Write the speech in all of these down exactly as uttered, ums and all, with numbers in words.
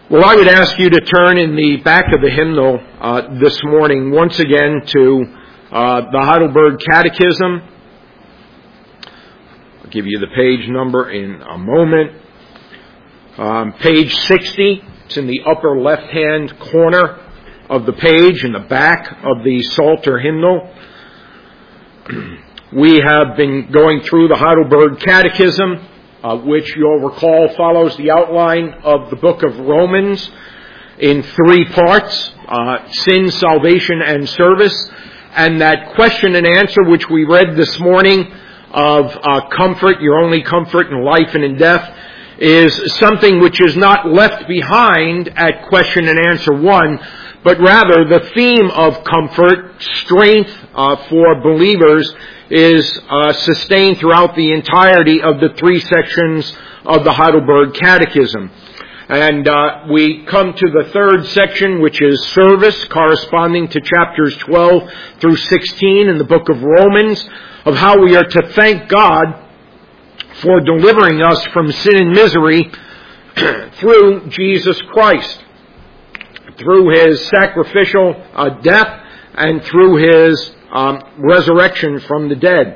Well, I would ask you to turn in the back of the hymnal uh, this morning once again to uh, the Heidelberg Catechism. I'll give you the page number in a moment. Um, page sixty. It's in the upper left-hand corner of the page in the back of the Psalter hymnal. We have been going through the Heidelberg Catechism, Uh, which you'll recall follows the outline of the book of Romans in three parts, uh, sin, salvation, and service. And that question and answer which we read this morning of uh, comfort, your only comfort in life and in death, is something which is not left behind at question and answer one, but rather the theme of comfort, strength uh, for believers is uh, sustained throughout the entirety of the three sections of the Heidelberg Catechism. And uh, we come to the third section, which is service, corresponding to chapters twelve through sixteen in the book of Romans, of how we are to thank God for delivering us from sin and misery through Jesus Christ, through His sacrificial uh, death and through His Um, resurrection from the dead.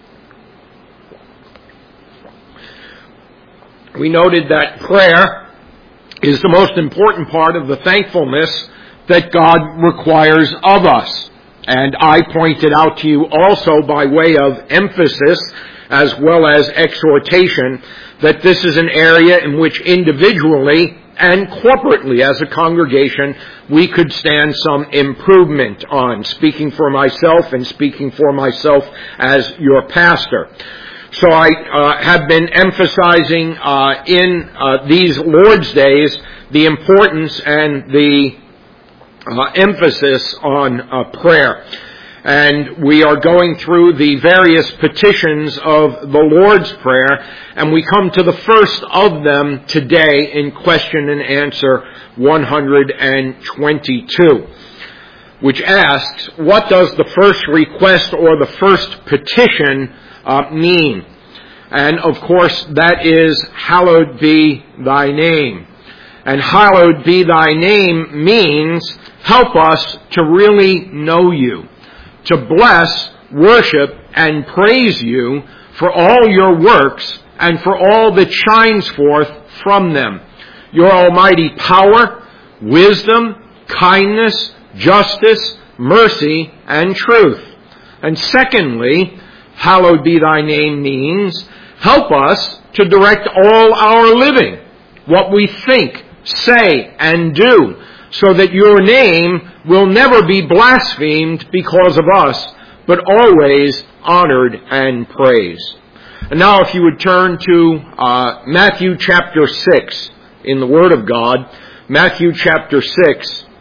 We noted that prayer is the most important part of the thankfulness that God requires of us. And I pointed out to you also by way of emphasis as well as exhortation that this is an area in which individually and corporately as a congregation we could stand some improvement on, speaking for myself and speaking for myself as your pastor. So I uh, have been emphasizing uh, in uh, these Lord's Days the importance and the uh, emphasis on uh, prayer. And we are going through the various petitions of the Lord's Prayer, and we come to the first of them today in question and answer one hundred twenty-two, which asks, what does the first request or the first petition uh, mean? And of course, that is, hallowed be thy name. And hallowed be thy name means, help us to really know you, to bless, worship, and praise you for all your works and for all that shines forth from them. Your almighty power, wisdom, kindness, justice, mercy, and truth. And secondly, hallowed be thy name means, help us to direct all our living, what we think, say, and do, so that your name will never be blasphemed because of us, but always honored and praised. And now if you would turn to uh, Matthew chapter six in the Word of God, Matthew chapter six.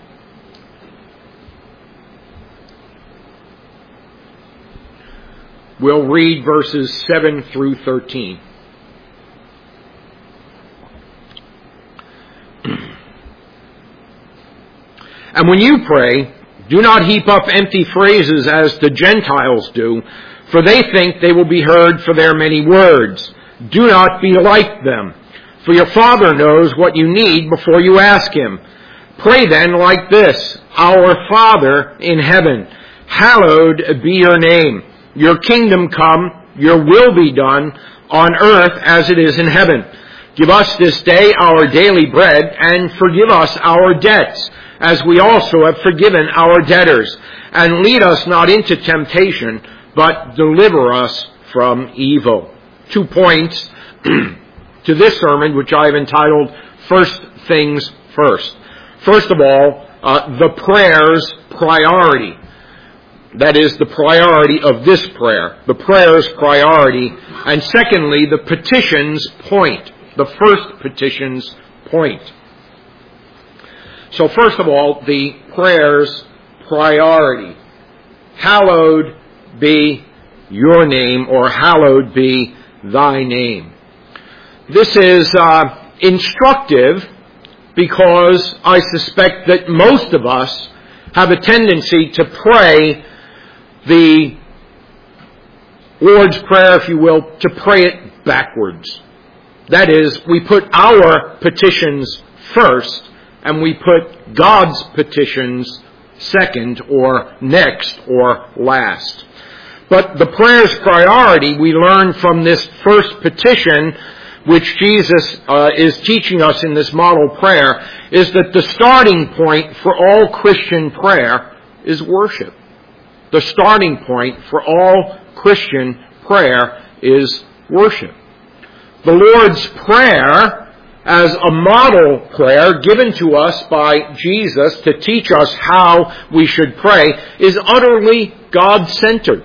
We'll read verses seven through thirteen. And when you pray, do not heap up empty phrases as the Gentiles do, for they think they will be heard for their many words. Do not be like them, for your Father knows what you need before you ask Him. Pray then like this, Our Father in heaven, hallowed be your name. Your kingdom come, your will be done, on earth as it is in heaven. Give us this day our daily bread, and forgive us our debts, as we also have forgiven our debtors. And lead us not into temptation, but deliver us from evil. Two points to this sermon, which I have entitled, First Things First. First of all, uh, the prayer's priority. That is, the priority of this prayer. The prayer's priority. And secondly, the petition's point. The first petition's point. So first of all, the prayer's priority. Hallowed be your name, or hallowed be thy name. This is uh, instructive because I suspect that most of us have a tendency to pray the Lord's Prayer, if you will, to pray it backwards. That is, we put our petitions first and we put God's petitions second or next or last. But the prayer's priority, we learn from this first petition, which Jesus uh, is teaching us in this model prayer, is that the starting point for all Christian prayer is worship. The starting point for all Christian prayer is worship. The Lord's Prayer, as a model prayer given to us by Jesus to teach us how we should pray, is utterly God-centered.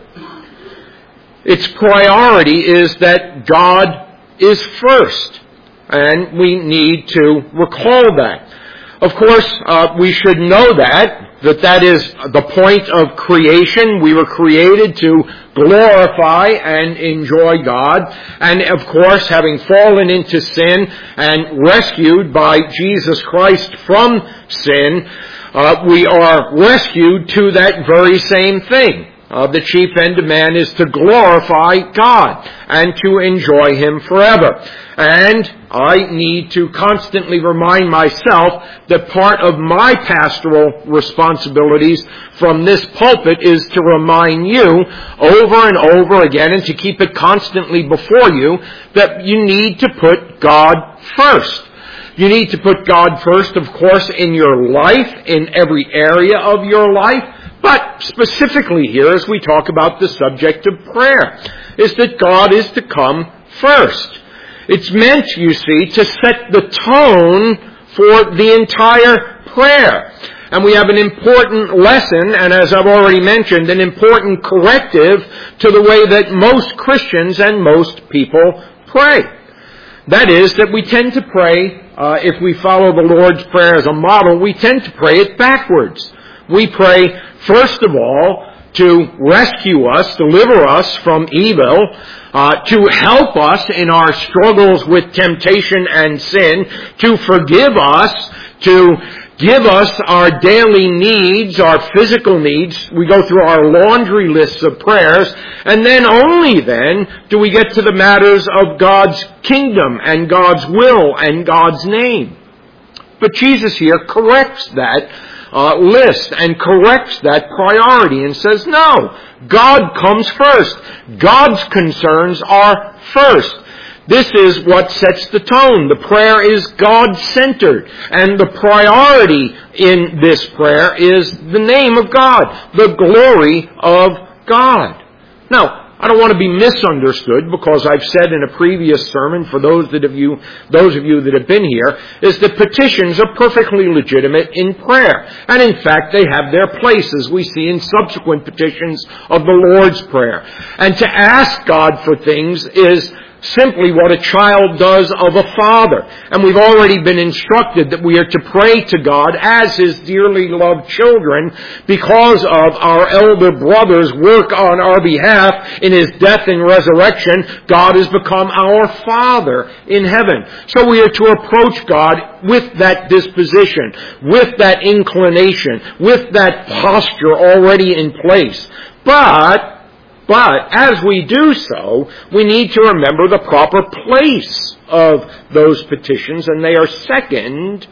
Its priority is that God is first, and we need to recall that. Of course, uh, we should know that, that that is the point of creation. We were created to glorify and enjoy God. And of course, having fallen into sin and rescued by Jesus Christ from sin, uh, we are rescued to that very same thing. Uh, the chief end of man is to glorify God and to enjoy Him forever. And I need to constantly remind myself that part of my pastoral responsibilities from this pulpit is to remind you over and over again, and to keep it constantly before you, that you need to put God first. You need to put God first, of course, in your life, in every area of your life. But specifically here, as we talk about the subject of prayer, is that God is to come first. It's meant, you see, to set the tone for the entire prayer. And we have an important lesson, and as I've already mentioned, an important corrective to the way that most Christians and most people pray. That is, that we tend to pray, uh, if we follow the Lord's Prayer as a model, we tend to pray it backwards. We pray, first of all, to rescue us, deliver us from evil, uh, to help us in our struggles with temptation and sin, to forgive us, to give us our daily needs, our physical needs. We go through our laundry lists of prayers, and then only then do we get to the matters of God's kingdom and God's will and God's name. But Jesus here corrects that Uh, list and corrects that priority and says, no, God comes first. God's concerns are first. This is what sets the tone. The prayer is God-centered, and the priority in this prayer is the name of God, the glory of God. Now, I don't want to be misunderstood, because I've said in a previous sermon, for those that have you, those of you that have been here, is that petitions are perfectly legitimate in prayer. And in fact, they have their place, as we see in subsequent petitions of the Lord's Prayer. And to ask God for things is simply what a child does of a father. And we've already been instructed that we are to pray to God as His dearly loved children because of our elder brother's work on our behalf in His death and resurrection. God has become our Father in heaven. So we are to approach God with that disposition, with that inclination, with that posture already in place. But But as we do so, we need to remember the proper place of those petitions, and they are second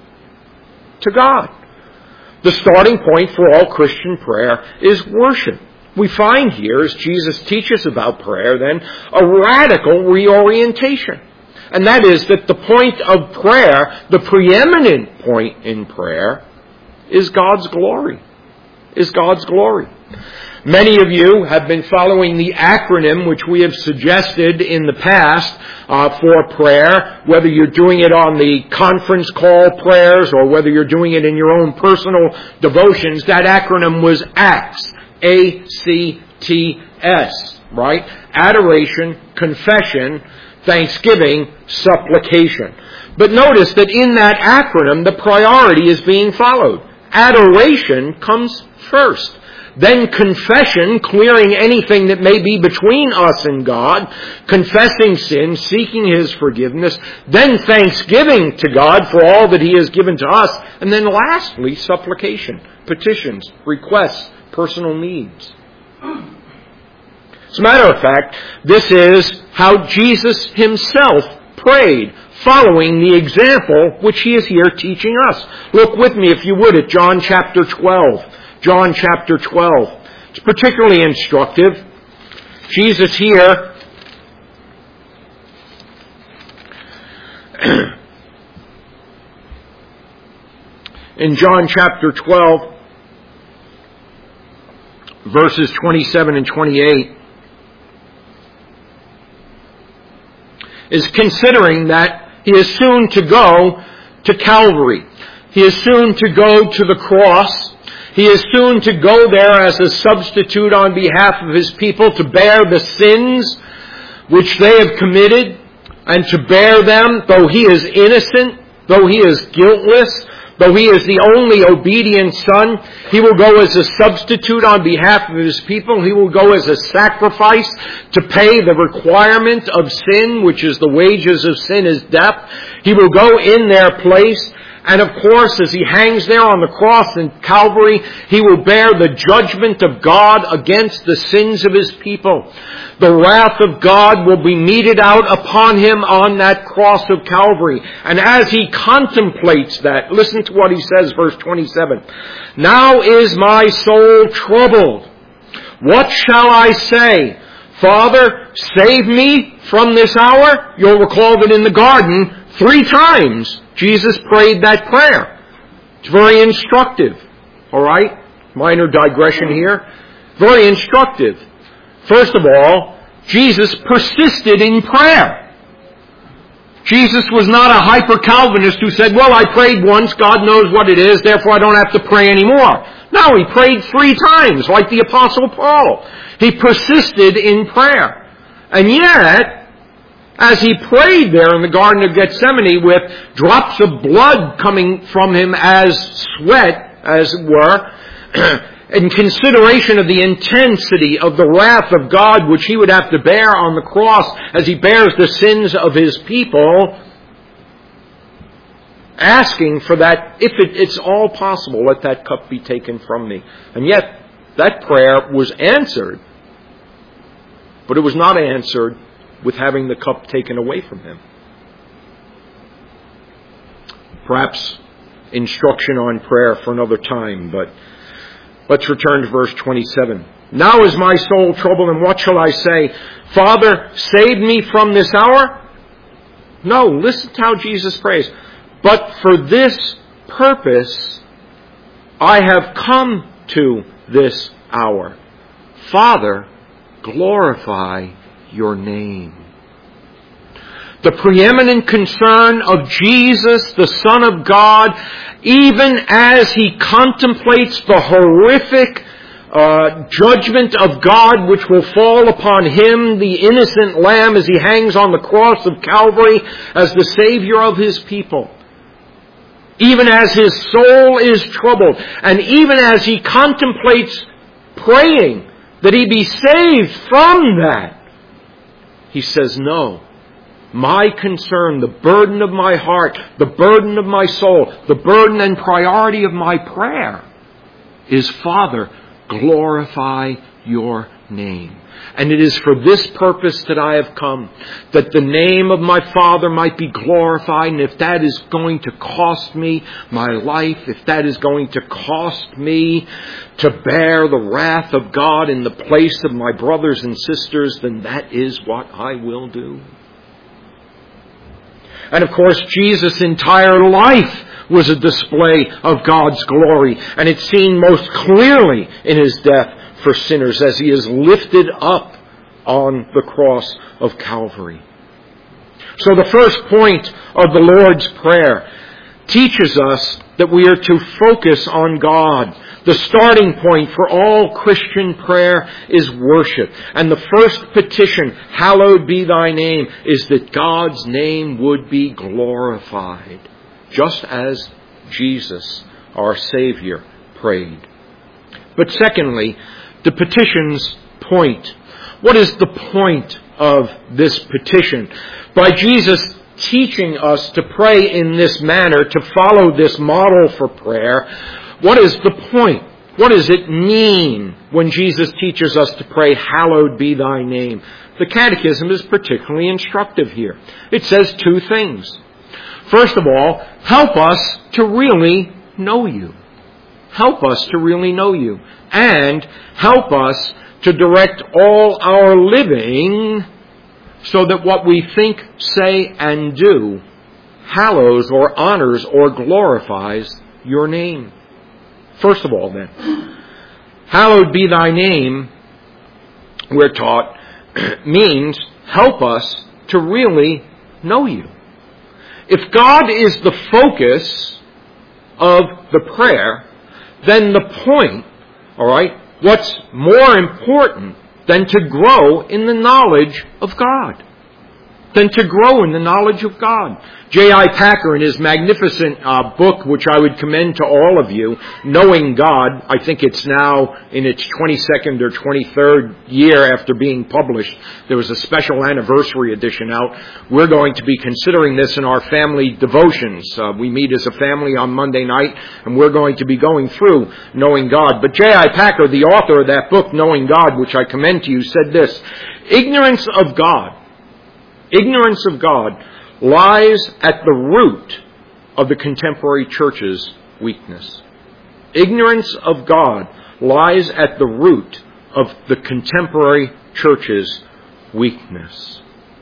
to God. The starting point for all Christian prayer is worship. We find here, as Jesus teaches about prayer, then, a radical reorientation. And that is that the point of prayer, the preeminent point in prayer, is God's glory. Is God's glory. Many of you have been following the acronym which we have suggested in the past uh, for prayer, whether you're doing it on the conference call prayers or whether you're doing it in your own personal devotions. That acronym was ACTS, A C T S, right? Adoration, confession, thanksgiving, supplication. But notice that in that acronym, the priority is being followed. Adoration comes first. Then confession, clearing anything that may be between us and God, confessing sin, seeking His forgiveness, then thanksgiving to God for all that He has given to us, and then lastly, supplication, petitions, requests, personal needs. As a matter of fact, this is how Jesus Himself prayed, following the example which he is here teaching us. Look with me, if you would, at John chapter twelve. John chapter twelve. It's particularly instructive. Jesus here in John chapter twelve, verses twenty-seven and twenty-eight, is considering that he is soon to go to Calvary. He is soon to go to the cross. He is soon to go there as a substitute on behalf of his people to bear the sins which they have committed, and to bear them, though he is innocent, though he is guiltless, though he is the only obedient son. He will go as a substitute on behalf of his people. He will go as a sacrifice to pay the requirement of sin, which is the wages of sin is death. He will go in their place. And of course, as he hangs there on the cross in Calvary, he will bear the judgment of God against the sins of his people. The wrath of God will be meted out upon him on that cross of Calvary. And as he contemplates that, listen to what he says, verse twenty-seven. Now is my soul troubled. What shall I say? Father, save me from this hour? You'll recall that in the garden, three times, Jesus prayed that prayer. It's very instructive. All right? Minor digression here. Very instructive. First of all, Jesus persisted in prayer. Jesus was not a hyper-Calvinist who said, well, I prayed once, God knows what it is, therefore I don't have to pray anymore. No, he prayed three times, like the Apostle Paul. He persisted in prayer. And yet, as he prayed there in the Garden of Gethsemane with drops of blood coming from him as sweat, as it were, in consideration of the intensity of the wrath of God which he would have to bear on the cross as he bears the sins of his people, asking for that, if it, it's all possible, let that cup be taken from me. And yet, that prayer was answered, but it was not answered with having the cup taken away from him. Perhaps instruction on prayer for another time, but let's return to verse twenty-seven. Now is my soul troubled, and what shall I say? Father, save me from this hour? No, listen to how Jesus prays. But for this purpose I have come to this hour. Father, glorify your name. The preeminent concern of Jesus, the Son of God, even as he contemplates the horrific uh, judgment of God which will fall upon him, the innocent lamb, as he hangs on the cross of Calvary as the Savior of his people. Even as his soul is troubled, and even as he contemplates praying that he be saved from that, he says, no, my concern, the burden of my heart, the burden of my soul, the burden and priority of my prayer is, Father, glorify your name. And it is for this purpose that I have come, that the name of my Father might be glorified. And if that is going to cost me my life, if that is going to cost me to bear the wrath of God in the place of my brothers and sisters, then that is what I will do. And of course, Jesus' entire life was a display of God's glory. And it's seen most clearly in his death for sinners as he is lifted up on the cross of Calvary. So the first point of the Lord's Prayer teaches us that we are to focus on God. The starting point for all Christian prayer is worship. And the first petition, hallowed be thy name, is that God's name would be glorified, just as Jesus, our Savior, prayed. But secondly, the petition's point. What is the point of this petition? By Jesus teaching us to pray in this manner, to follow this model for prayer, what is the point? What does it mean when Jesus teaches us to pray, hallowed be thy name? the Catechism is particularly instructive here. It says two things. First of all, help us to really know you. Help us to really know you. And help us to direct all our living so that what we think, say, and do hallows or honors or glorifies your name. First of all, then, hallowed be thy name, we're taught, means help us to really know you. If God is the focus of the prayer, then the point, all right, what's more important than to grow in the knowledge of God? Than to grow in the knowledge of God. J I Packer, in his magnificent uh, book, which I would commend to all of you, Knowing God, I think it's now in its twenty-second or twenty-third year after being published. There was a special anniversary edition out. We're going to be considering this in our family devotions. Uh, we meet as a family on Monday night, and we're going to be going through Knowing God. But J I Packer, the author of that book, Knowing God, which I commend to you, said this: ignorance of God Ignorance of God lies at the root of the contemporary church's weakness. Ignorance of God lies at the root of the contemporary church's weakness.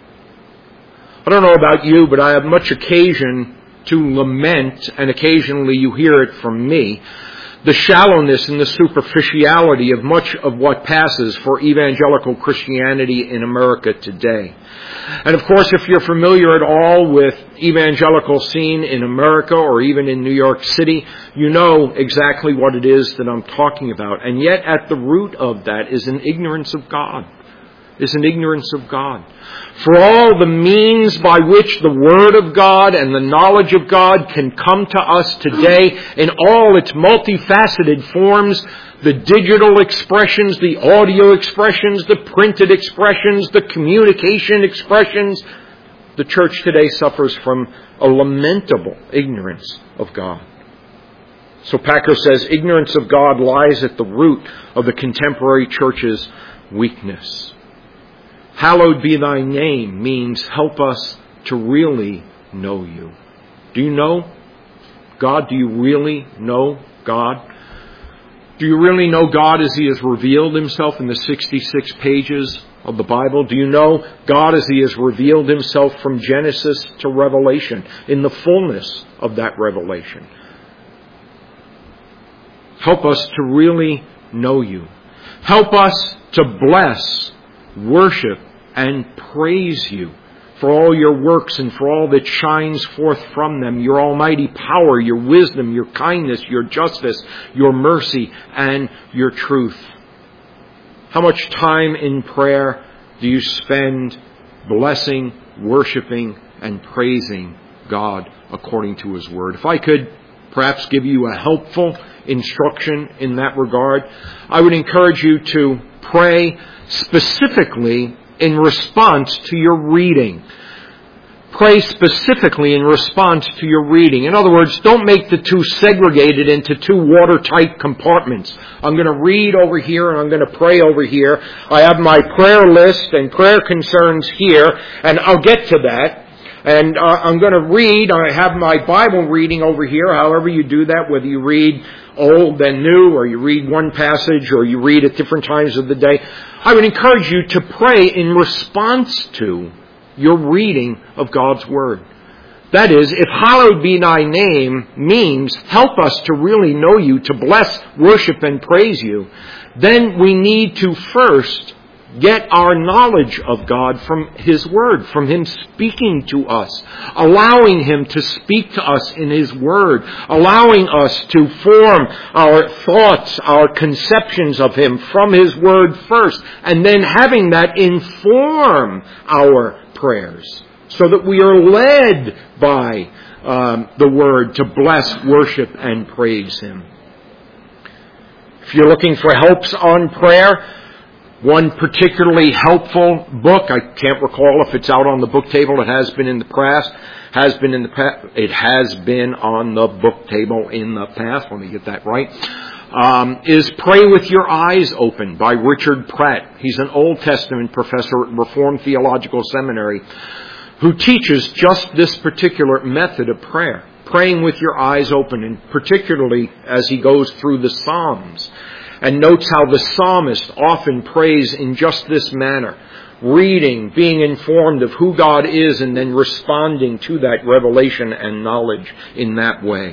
I don't know about you, but I have much occasion to lament, and occasionally you hear it from me, the shallowness and the superficiality of much of what passes for evangelical Christianity in America today. And of course, if you're familiar at all with evangelical scene in America or even in New York City, you know exactly what it is that I'm talking about. And yet at the root of that is an ignorance of God. Is an ignorance of God. For all the means by which the Word of God and the knowledge of God can come to us today in all its multifaceted forms, the digital expressions, the audio expressions, the printed expressions, the communication expressions, the church today suffers from a lamentable ignorance of God. So Packer says, ignorance of God lies at the root of the contemporary church's weakness. Hallowed be thy name means help us to really know you. Do you know God? Do you really know God? Do you really know God as He has revealed Himself in the sixty-six pages of the Bible? Do you know God as He has revealed Himself from Genesis to Revelation in the fullness of that revelation? Help us to really know you. Help us to bless, worship, and praise you for all your works and for all that shines forth from them, your almighty power, your wisdom, your kindness, your justice, your mercy, and your truth. How much time in prayer do you spend blessing, worshiping, and praising God according to His Word? If I could perhaps give you a helpful instruction in that regard, I would encourage you to pray specifically in response to your reading. Pray specifically in response to your reading. In other words, don't make the two segregated into two watertight compartments. I'm going to read over here and I'm going to pray over here. I have my prayer list and prayer concerns here, and I'll get to that. And uh, I'm going to read. I have my Bible reading over here, however you do that, whether you read old and new, or you read one passage, or you read at different times of the day. I would encourage you to pray in response to your reading of God's Word. That is, if hallowed be thy name means help us to really know you, to bless, worship, and praise you, then we need to first get our knowledge of God from His Word, from Him speaking to us, allowing Him to speak to us in His Word, allowing us to form our thoughts, our conceptions of Him from His Word first, and then having that inform our prayers, so that we are led by um, the Word to bless, worship, and praise Him. If you're looking for helps on prayer, one particularly helpful book, I can't recall if it's out on the book table. It has been in the past. Has been in the past. It has been on the book table in the past. Let me get that right. um, is Pray with Your Eyes Open by Richard Pratt. He's an Old Testament professor at Reformed Theological Seminary who teaches just this particular method of prayer, praying with your eyes open, and particularly as he goes through the Psalms and notes how the psalmist often prays in just this manner, reading, being informed of who God is, and then responding to that revelation and knowledge in that way.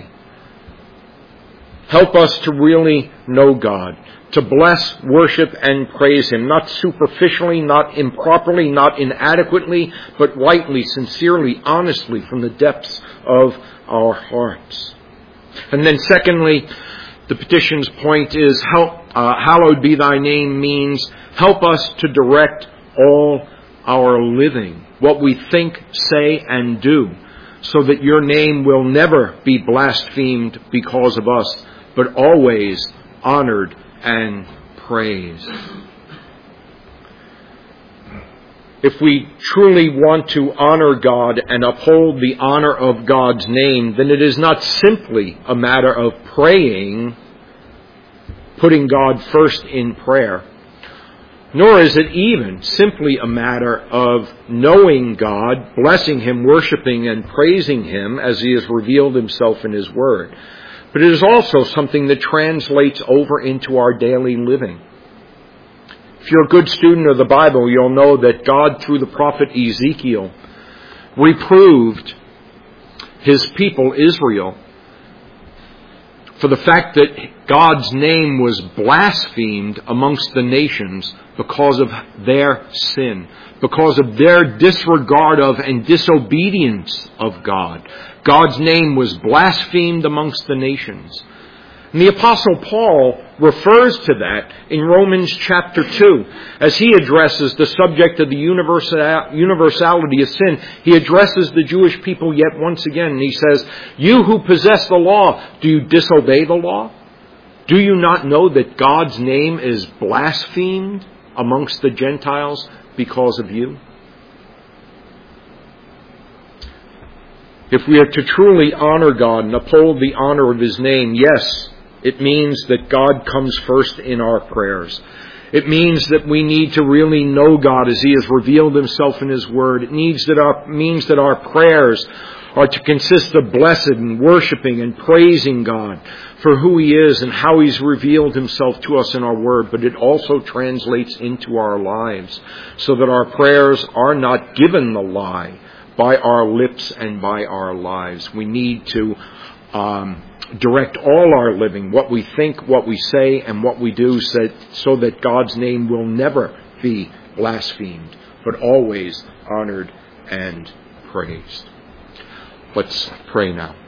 Help us to really know God, to bless, worship, and praise Him, not superficially, not improperly, not inadequately, but rightly, sincerely, honestly, from the depths of our hearts. And then secondly, the petition's point is, help, uh, hallowed be thy name means help us to direct all our living, what we think, say, and do, so that your name will never be blasphemed because of us, but always honored and praised. If we truly want to honor God and uphold the honor of God's name, then it is not simply a matter of praying, putting God first in prayer, nor is it even simply a matter of knowing God, blessing Him, worshiping and praising Him as He has revealed Himself in His Word. But it is also something that translates over into our daily living. If you're a good student of the Bible, you'll know that God, through the prophet Ezekiel, reproved His people, Israel, for the fact that God's name was blasphemed amongst the nations because of their sin, because of their disregard of and disobedience of God. God's name was blasphemed amongst the nations. And the Apostle Paul refers to that in Romans chapter two. As he addresses the subject of the universality of sin, he addresses the Jewish people yet once again. And he says, you who possess the law, do you disobey the law? Do you not know that God's name is blasphemed amongst the Gentiles because of you? If we are to truly honor God and uphold the honor of His name, yes, it means that God comes first in our prayers. It means that we need to really know God as He has revealed Himself in His Word. It needs that our, means that our prayers are to consist of blessed and worshiping and praising God for who He is and how He's revealed Himself to us in our Word. But it also translates into our lives so that our prayers are not given the lie by our lips and by our lives. We need to um, direct all our living, what we think, what we say, and what we do, so that God's name will never be blasphemed, but always honored and praised. Let's pray now.